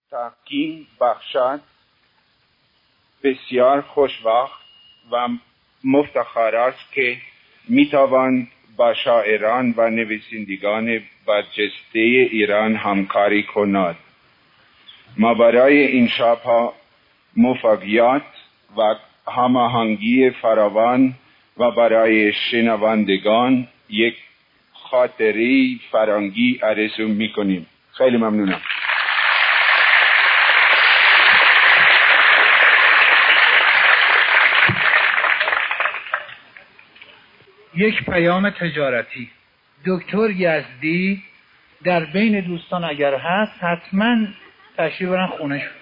تحکیم بخشد بسیار خوشوقت و مفتخر است که میتوان با شاعران و نویسندگان برجسته ایران همکاری کند. ما برای این شب‌ها موفقیت و هماهنگی فراوان و برای شنوندگان یک خاطره فرنگی آرزو می‌کنیم. خیلی ممنونم. یک پیام تجارتی. دکتر یزدی در بین دوستان اگر هست حتما تشریف برن خونه شد.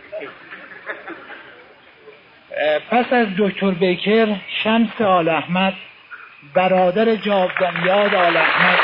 پس از دکتر بیکر، شمس آل احمد برادر جاودانیاد آل احمد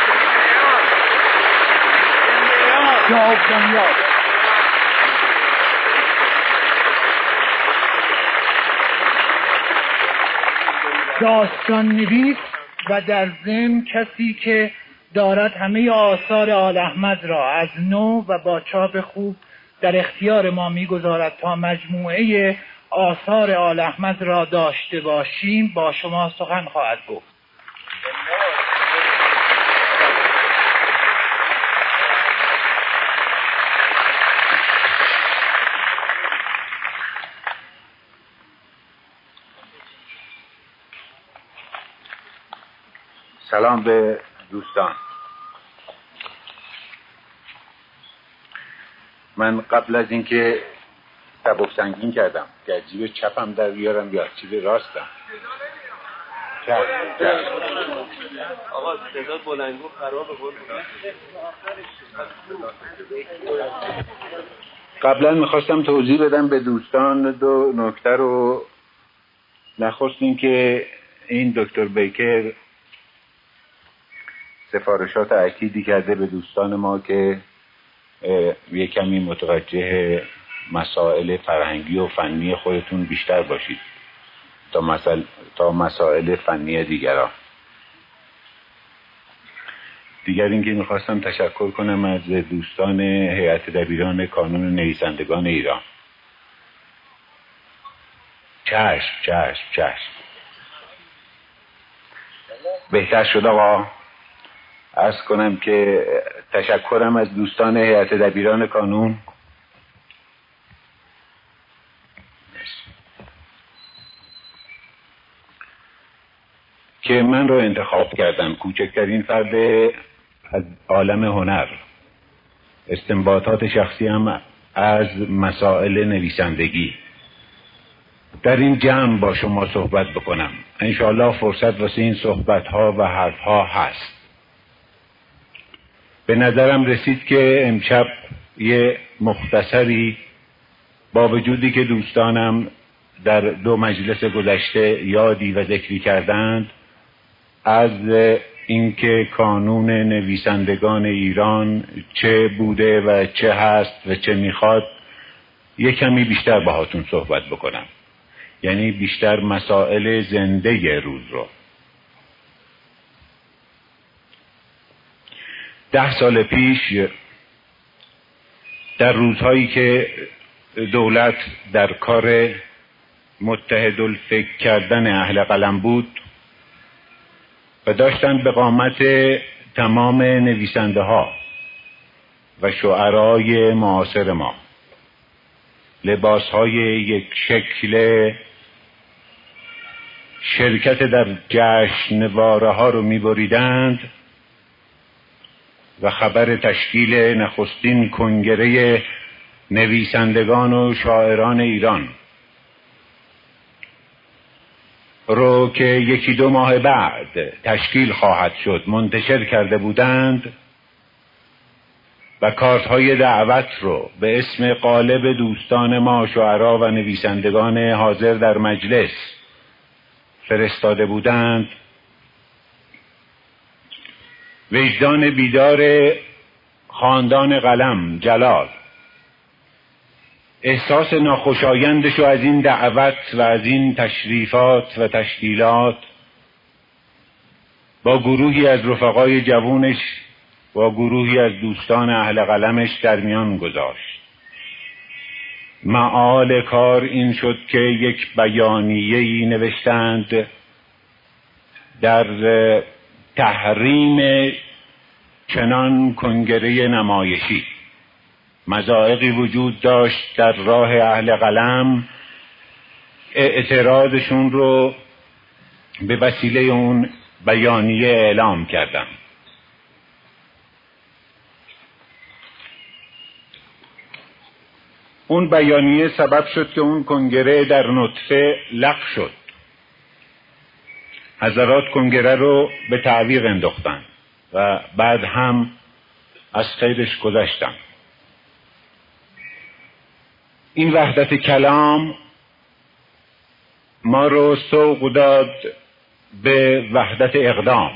جاودانیاد داستان نویس و در ضمن کسی که دارد همه آثار آل احمد را از نو و با چاپ خوب در اختیار ما میگذارد تا مجموعه آثار آل احمد را داشته باشیم، با شما سخن خواهد گفت. سلام به دوستان. من قبل از اینکه سبک سنگین کردم که از جیب چپم در بیارم یا از جیب راستم. آقا صدا بلندگو خرابه. قبلا میخواستم توضیح بدم به دوستان دو نکته رو. نخست این که این دکتر بیکر سفارشات اکیدی کرده به دوستان ما که یک کمی متوجه مسائل فرهنگی و فنی خودتون بیشتر باشید تا مسائل فنی دیگران. دیگر اینکه میخواستم تشکر کنم از دوستان هیئت دبیران کانون نویسندگان ایران. چشم بهتر شد آقا. عرض کنم که تشکرم از دوستان هیئت دبیران کانون که من رو انتخاب کردن، کوچکترین فرد از عالم هنر، استنباطات شخصی هم از مسائل نویسندگی، در این جمع با شما صحبت بکنم. انشاءالله فرصت واسه این صحبت ها و حرف ها هست. به نظرم رسید که امشب یه مختصری، با وجودی که دوستانم در دو مجلس گذشته یادی و ذکری کردند از اینکه کانون نویسندگان ایران چه بوده و چه هست و چه میخواد، یه کمی بیشتر باهاتون صحبت بکنم. یعنی بیشتر مسائل زنده روز رو. 10 سال پیش در روزهایی که دولت در کار متحدالفکر کردن اهل قلم بود و داشتن به قامت تمام نویسنده ها و شعرای معاصر ما لباس های یک شکل شرکت در جشنواره ها رو می‌بریدند و خبر تشکیل نخستین کنگره نویسندگان و شاعران ایران رو که 1-2 ماه بعد تشکیل خواهد شد منتشر کرده بودند و کارت‌های دعوت رو به اسم غالب دوستان ما شاعران و نویسندگان حاضر در مجلس فرستاده بودند، وجدان بیدار خاندان قلم جلال احساس ناخوشایندشو از این دعوت و از این تشریفات و تشکیلات با گروهی از رفقای جوونش، با گروهی از دوستان اهل قلمش در میان گذاشت. معال کار این شد که یک بیانیه‌ای نوشتند در تحریم چنان کنگره نمایشی. مضایقی وجود داشت در راه اهل قلم، اعتراضشون رو به وسیله اون بیانیه اعلام کردم. اون بیانیه سبب شد که اون کنگره در نطفه لغو شد. حضرات کنگره رو به تعویق انداختن و بعد هم از خیرش گذشتن. این وحدت کلام ما رو سوق داد به وحدت اقدام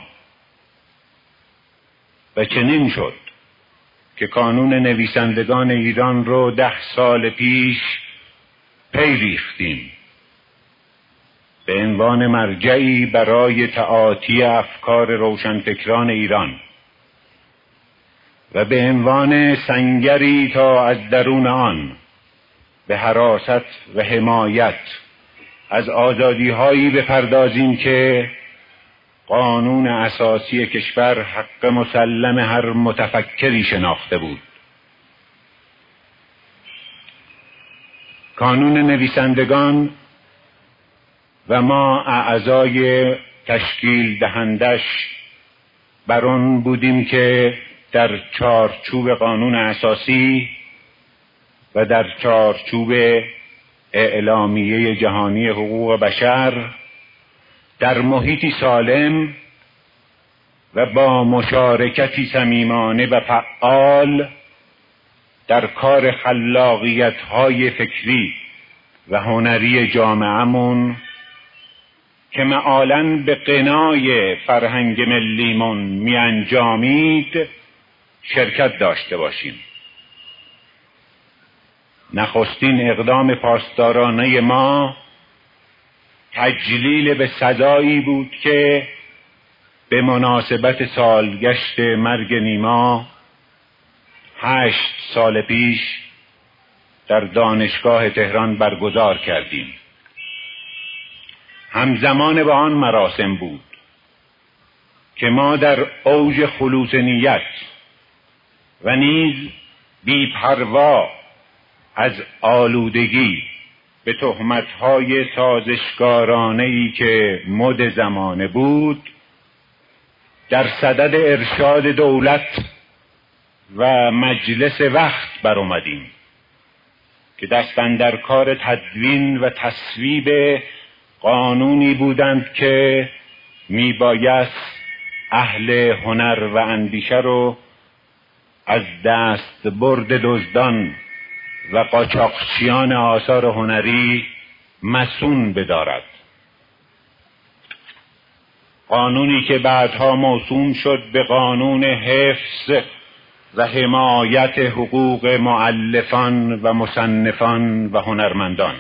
و چنین شد که کانون نویسندگان ایران رو 10 سال پیش پی ریختیم به عنوان مرجعی برای تعاطی افکار روشنفکران ایران و به عنوان سنگری تا از درون آن به حراست و حمایت از آزادی‌هایی بپردازیم که قانون اساسی کشور حق مسلم هر متفکری شناخته بود. کانون نویسندگان و ما اعضای تشکیل دهندش بر آن بودیم که در چارچوب قانون اساسی و در چارچوب اعلامیه جهانی حقوق بشر در محیطی سالم و با مشارکتی صمیمانه و فعال در کار خلاقیت‌های فکری و هنری جامعه‌مون که معالاً به غنای فرهنگ ملیمون می انجامید شرکت داشته باشیم. نخستین اقدام پاسدارانه ما تجلیل به صدایی بود که به مناسبت سالگشت مرگ نیما 8 سال پیش در دانشگاه تهران برگزار کردیم. همزمان با آن مراسم بود که ما در اوج خلوص نیت و نیز بی‌پروا از آلودگی به تهمت‌های سازشکارانه‌ای که مد زمانه بود در صدد ارشاد دولت و مجلس وقت برآمدیم که دست اندر کار تدوین و تصویب قانونی بودند که میبایست اهل هنر و اندیشه رو از دست برد دزدان و قاچاقچیان آثار هنری مصون بدارد. قانونی که بعدها موسوم شد به قانون حفظ و حمایت حقوق مؤلفان و مصنفان و هنرمندان.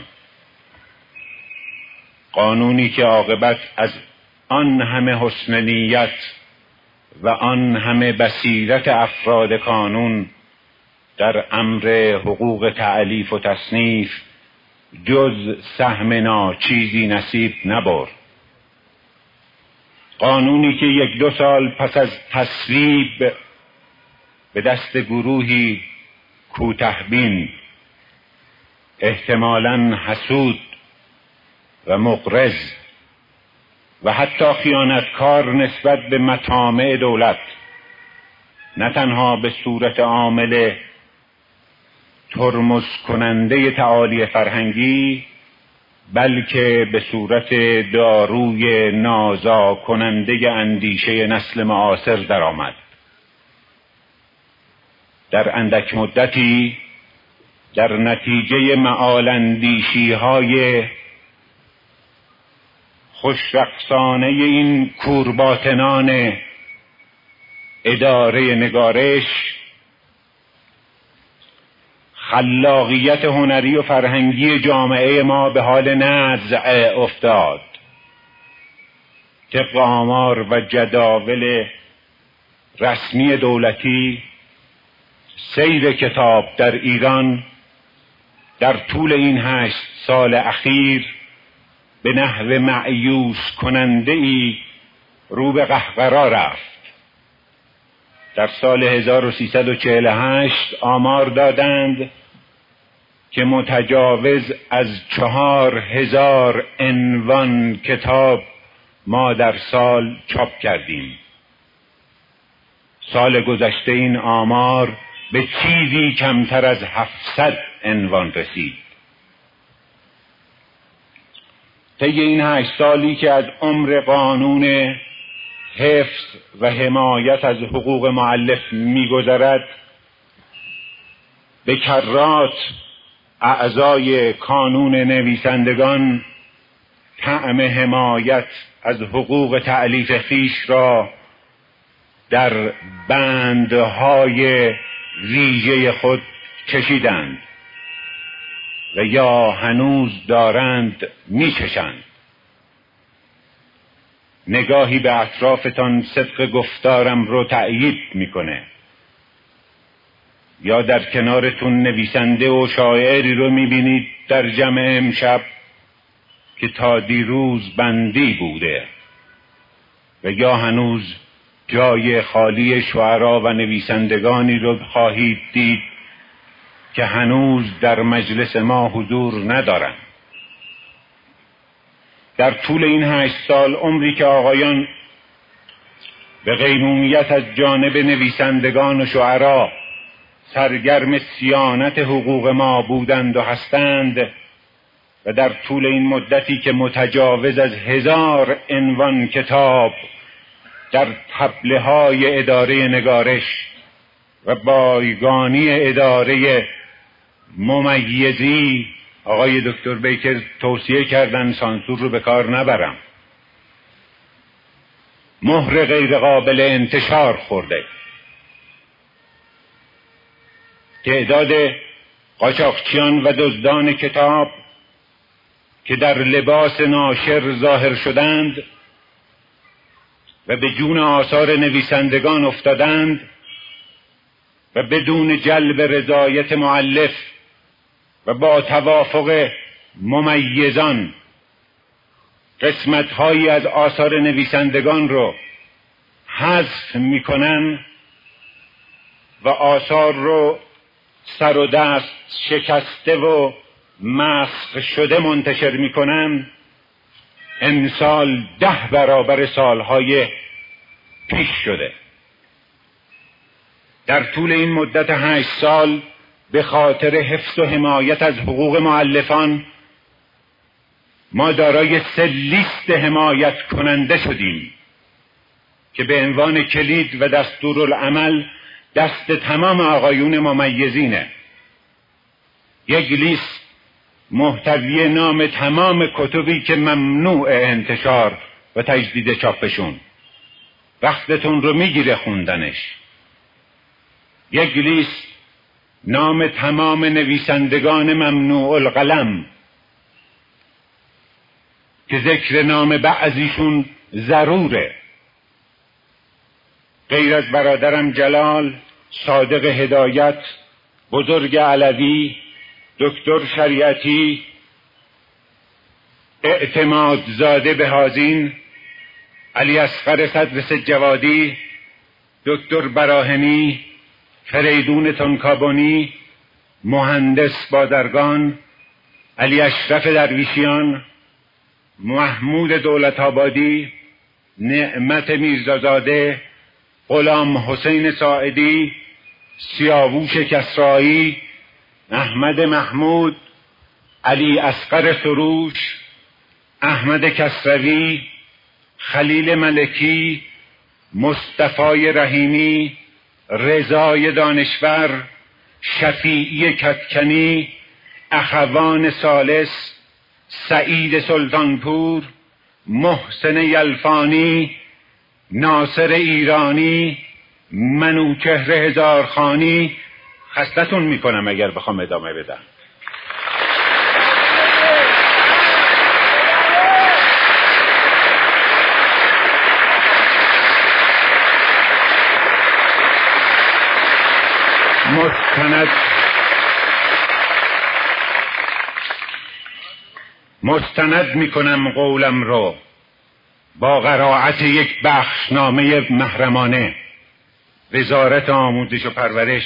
قانونی که عاقبت از آن همه حسن نیت و آن همه بصیرت افراد قانون در امر حقوق تألیف و تصنیف جز سهم ناچیزی نصیب نبرد. قانونی که 1-2 سال پس از تصویب به دست گروهی کوته‌بین، احتمالاً حسود و مغرض و حتی خیانتکار نسبت به مطامع دولت، نه تنها به صورت عامل ترمز کننده تعالی فرهنگی بلکه به صورت داروی نازا کننده اندیشه نسل معاصر درآمد. در اندک مدتی در نتیجه معالاندیشی‌های خوشرقصانه این کورباطنان اداره نگارش، خلاقیت هنری و فرهنگی جامعه ما به حال نزع افتاد. طبق آمار و جداول رسمی دولتی، سیر کتاب در ایران در طول این 8 سال اخیر به نحو مأیوس کننده ای رو به قهقرا رفت. در سال 1348 آمار دادند که متجاوز از 4000 عنوان کتاب ما در سال چاپ کردیم. سال گذشته این آمار به چیزی کمتر از 700 عنوان رسید. طی این 8 سالی که از عمر قانون حفظ و حمایت از حقوق مؤلف می‌گذرد، به کرات اعضای کانون نویسندگان طعم حمایت از حقوق تألیف خویش را در بندهای ویژه خود چشیدند و یا هنوز دارند میچشند. نگاهی به اطرافتان صدق گفتارم رو تأیید میکنه. یا در کنارتون نویسنده و شاعری رو میبینید در جمع امشب که تا دیروز بندی بوده و یا هنوز جای خالی شعرا و نویسندگانی رو خواهید دید که هنوز در مجلس ما حضور ندارند. در طول این 8 سال عمری که آقایان به قیمومیت از جانب نویسندگان و شعرا سرگرم صیانت حقوق ما بودند و هستند و در طول این مدتی که متجاوز از 1000 عنوان کتاب در تبله‌های اداره نگارش و بایگانی اداره ممیزی، آقای دکتر بیکر توصیه کردن سانسور رو به کار نبرم، مهر غیر قابل انتشار خورده. تعداد قاچاقچیان و دزدان کتاب که در لباس ناشر ظاهر شدند و به جون آثار نویسندگان افتادند و بدون جلب رضایت مؤلف و با توافق ممیزان قسمت‌هایی از آثار نویسندگان رو حذف می‌کنن و آثار رو سر و دست شکسته و مسخ شده منتشر می‌کنن، امسال 10 برابر سالهای پیش شده. در طول این مدت 8 سال به خاطر حفظ و حمایت از حقوق مؤلفان ما دارای 3 لیست حمایت کننده شدیم که به عنوان کلید و دستورالعمل دست تمام آقایون ممیزینه. 1 لیست محتوی نام تمام کتبی که ممنوع انتشار و تجدید چاپشون، وقتتون رو میگیره خوندنش. 1 لیست نام تمام نویسندگان ممنوع القلم که ذکر نام بعضیشون ضروره، غیر از برادرم جلال، صادق هدایت، بزرگ علوی، دکتر شریعتی، اعتمادزاده بهازین، علی اصغر صدر سجوادی، دکتر براهنی، فریدون تنکابونی، مهندس بازرگان، علی اشرف درویشیان، محمود دولت‌آبادی، نعمت میرزازاده، غلام حسین ساعدی، سیاووش کسرایی، احمد محمود، علی اصغر سروش، احمد کسروی، خلیل ملکی، مصطفی رحیمی، رضای دانشور، شفیعی کتکنی، اخوان ثالث، سعید سلطانپور، محسن یلفانی، ناصر ایرانی، منوچهر هزارخانی. خستتون میکنم اگر بخوام ادامه بدم. مستند میکنم قولم رو با قرائت یک بخشنامه محرمانه. وزارت آموزش و پرورش،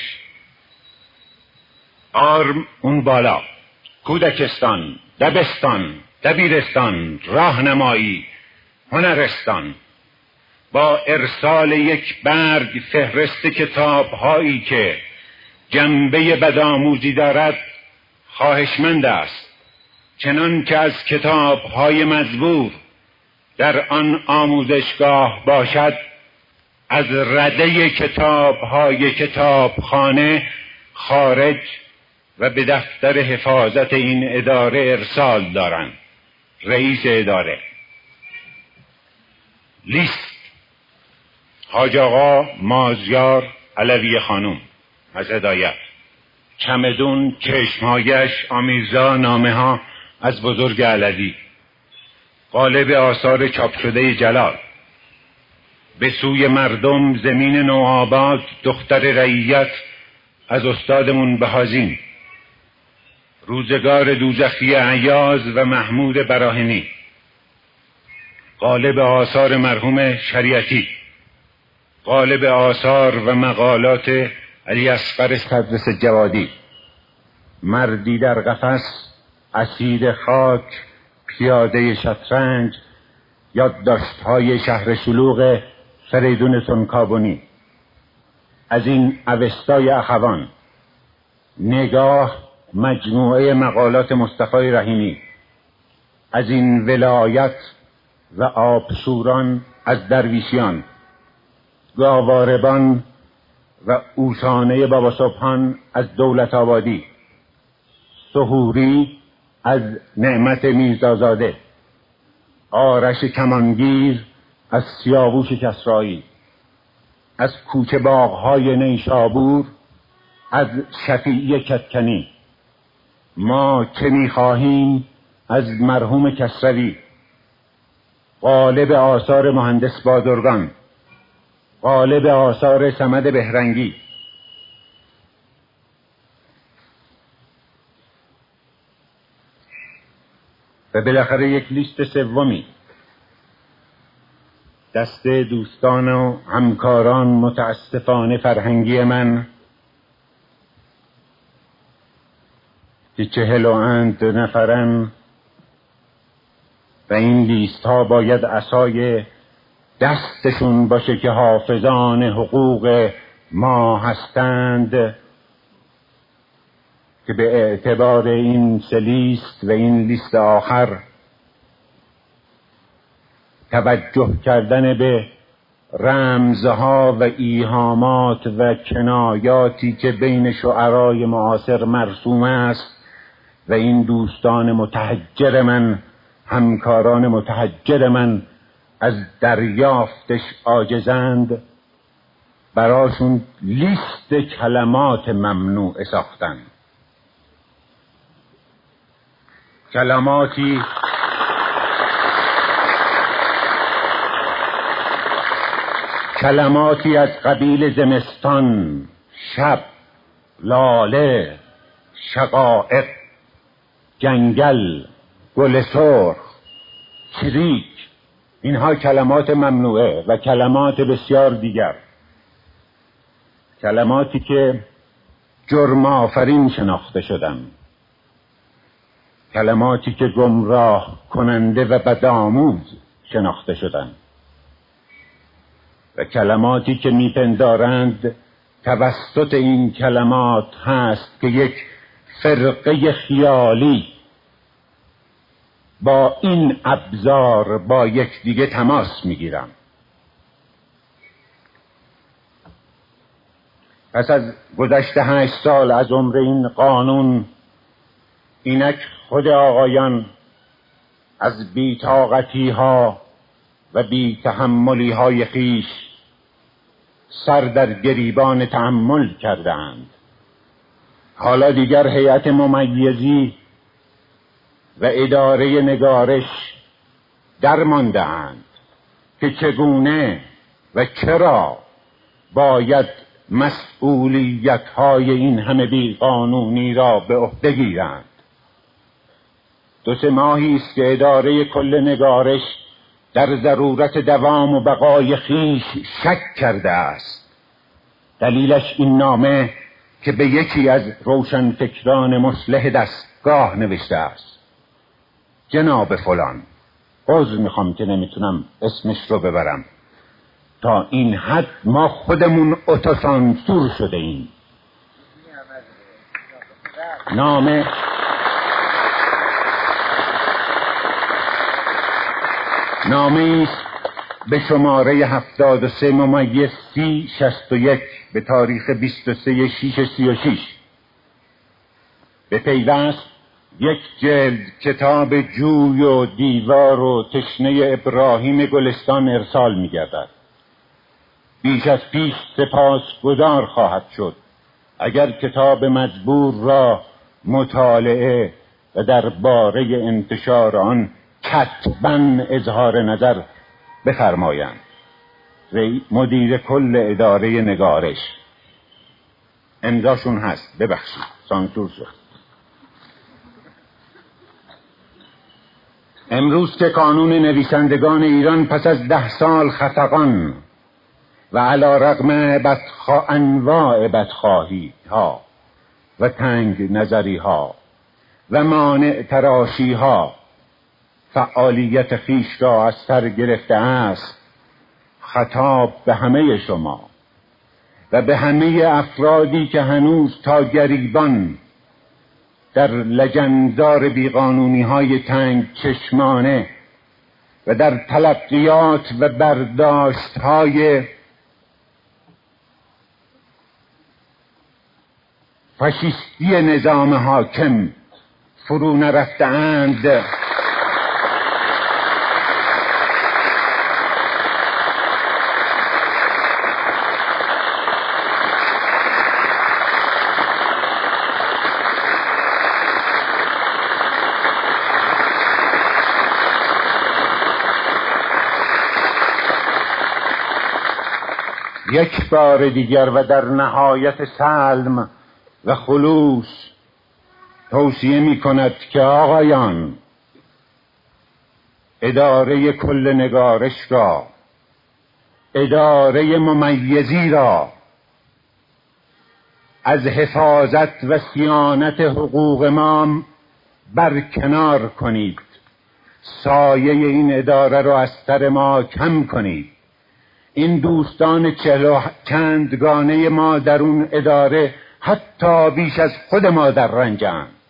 آرم اون بالا، کودکستان، دبستان، دبیرستان، راهنمایی، هنرستان، با ارسال یک برگ فهرست کتاب‌هایی که جنبه بدآموزی دارد خواهشمند است، چنان که از کتاب‌های مزبور در آن آموزشگاه باشد از رده کتاب‌های کتابخانه خارج و به دفتر حفاظت این اداره ارسال دارند. رئیس اداره. لیست: حاج آقا مازیار علوی خانوم از هدایت. چمدون، چشمهایش آمیزا نامه ها از بزرگ علوی. قالب آثار چاپ شده جلال. به سوی مردم زمین نوآباد دختر رعیت از استاد منبهازین. روزگار دوزخی عیاض و محمود براهنی. قالب آثار مرحوم شریعتی. قالب آثار و مقالات علی اصغر صدرس جوادی. مردی در قفس، اسیر خاک، پیاده شطرنج، یادداشت‌های شهر شلوغ فریدون تنکابونی. از این اوستای اخوان. نگاه، مجموعه مقالات مصطفی رحیمی. از این ولایت و آبشوران از درویشیان. گاواربان و اوشانه بابا سبحان از دولت آبادی. سحوری از نعمت میرزازاده. آرش کمانگیر از سیاووش کسرایی. از کوچه باغ‌های نیشابور از شفیعی کتکنی. ما چه می‌خواهیم از مرحوم کسروی. قالب آثار مهندس بازرگان. قالب آثار صمد بهرنگی. و بالاخره یک لیست سومی. دست دوستان و همکاران متاسفانه فرهنگی من که 42 نفرن و این لیست ها باید عصای دستشون باشه که حافظان حقوق ما هستند، که به اعتبار این 3 لیست و این لیست آخر توجه کردن به رمزها و ایهامات و کنایاتی که بین شعرای معاصر مرسوم است و این دوستان متحجر من، همکاران متحجر من از دریافتش عاجزند، براشون لیست کلمات ممنوع ساختن. کلماتی از قبیل زمستان، شب، لاله، شقائق، جنگل، گل سرخ، چریک. اینها کلمات ممنوعه و کلمات بسیار دیگر، کلماتی که جرم آفرین شناخته شدن، کلماتی که گمراه کننده و بدآموز شناخته شدن و کلماتی که میپندارند توسط این کلمات هست که یک فرقه خیالی با این ابزار با یکدیگه تماس میگیرن. پس از گذشت 8 سال از عمر این قانون، اینک خود آقایان از بی‌طاقتی ها و بی‌تحملی های خویش سر در گریبان تحمل کردند. حالا دیگر هیئت ممیزی و اداره نگارش درمانده‌اند که چگونه و چرا باید مسئولیت‌های این همه بیقانونی را به عهده گیرند. 2-3 ماهی است که اداره کل نگارش در ضرورت دوام و بقای خویش شک کرده است. دلیلش این نامه که به یکی از روشنفکران مصلح دستگاه نوشته است: جناب فلان، عذر میخوام که نمیتونم اسمش رو ببرم، تا این حد ما خودمون اتوسانسور شده ایم. نامه است به شماره 73/3061 به تاریخ 23/6/36. به پیوست 1 جلد کتاب جوی و دیوار و تشنه ابراهیم گلستان ارسال می‌گردد. بیش از پیش سپاسگزار خواهد شد اگر کتاب مجبور را مطالعه و درباره انتشار آن کتباً اظهار نظر بفرمایند. مدیر کل اداره نگارش. امضاشون هست، ببخشید سانسور شد. امروز که کانون نویسندگان ایران پس از 10 سال خفقان و علی رغم انواع بدخواهی ها و تنگ نظری ها و مانع تراشی ها فعالیت خیش را از سر گرفته است، خطاب به همه شما و به همه افرادی که هنوز تا گریبان در لجنزار بیقانونی های تنگ چشمانه و در تلقیات و برداشت های فاشیستی نظام حاکم فرو نرفته‌اند، یک بار دیگر و در نهایت سلم و خلوص توصیه می کند که آقایان، اداره کل نگارش را، اداره ممیزی را از حفاظت و صیانت حقوق ما برکنار کنید. سایه این اداره را از سر ما کم کنید. این دوستان 40 چندگانه ما در اون اداره حتی بیش از خود ما در رنجند.